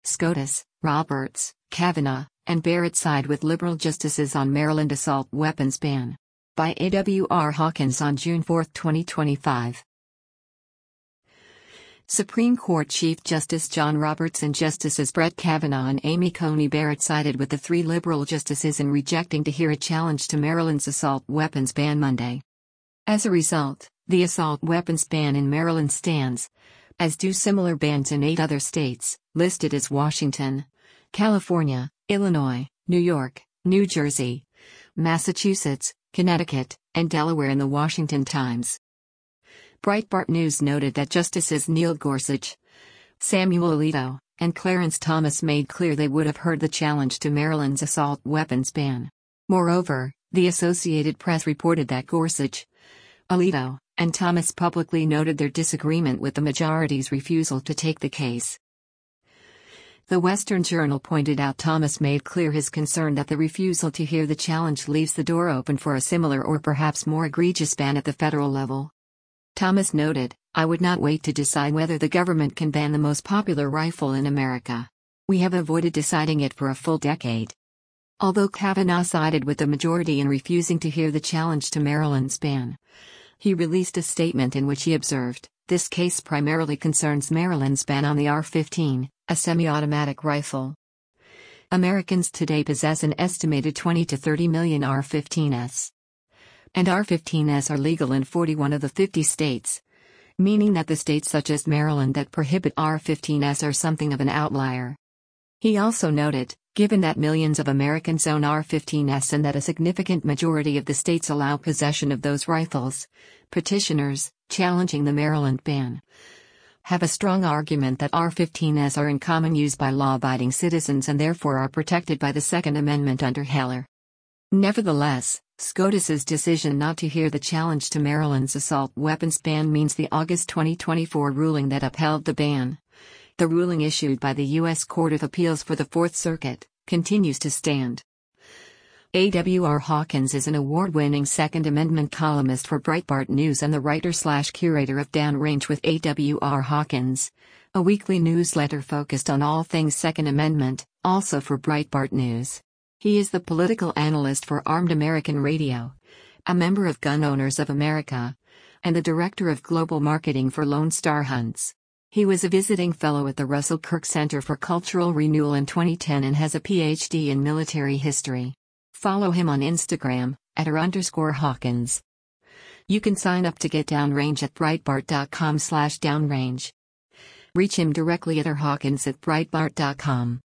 SCOTUS, Roberts, Kavanaugh, and Barrett side with liberal justices on Maryland assault weapons ban. By A.W.R. Hawkins on June 4, 2025. Supreme Court Chief Justice John Roberts and Justices Brett Kavanaugh and Amy Coney Barrett sided with the three liberal justices in rejecting to hear a challenge to Maryland's assault weapons ban Monday. As a result, the assault weapons ban in Maryland stands, as do similar bans in 8 other states, listed as Washington, California, Illinois, New York, New Jersey, Massachusetts, Connecticut, and Delaware in the Washington Times. Breitbart News noted that Justices Neil Gorsuch, Samuel Alito, and Clarence Thomas made clear they would have heard the challenge to Maryland's assault weapons ban. Moreover, the Associated Press reported that Gorsuch, Alito, and Thomas publicly noted their disagreement with the majority's refusal to take the case. The Western Journal pointed out Thomas made clear his concern that the refusal to hear the challenge leaves the door open for a similar or perhaps more egregious ban at the federal level. Thomas noted, "I would not wait to decide whether the government can ban the most popular rifle in America. We have avoided deciding it for a full decade." Although Kavanaugh sided with the majority in refusing to hear the challenge to Maryland's ban, he released a statement in which he observed, "This case primarily concerns Maryland's ban on the AR-15, a semi-automatic rifle. Americans today possess an estimated 20 to 30 million AR-15s. And AR-15s are legal in 41 of the 50 states, meaning that the states such as Maryland that prohibit AR-15s are something of an outlier." He also noted, "Given that millions of Americans own AR-15s and that a significant majority of the states allow possession of those rifles, petitioners, challenging the Maryland ban, have a strong argument that AR-15s are in common use by law-abiding citizens and therefore are protected by the Second Amendment under Heller." Nevertheless, SCOTUS's decision not to hear the challenge to Maryland's assault weapons ban means the August 2024 ruling that upheld the ban, the ruling issued by the U.S. Court of Appeals for the Fourth Circuit, continues to stand. A.W.R. Hawkins is an award-winning Second Amendment columnist for Breitbart News and the writer/curator of Downrange with A.W.R. Hawkins, a weekly newsletter focused on all things Second Amendment, also for Breitbart News. He is the political analyst for Armed American Radio, a member of Gun Owners of America, and the director of global marketing for Lone Star Hunts. He was a visiting fellow at the Russell Kirk Center for Cultural Renewal in 2010 and has a PhD in military history. Follow him on Instagram, @r_Hawkins. You can sign up to get Downrange at Breitbart.com/downrange. Reach him directly at rhawkins@breitbart.com.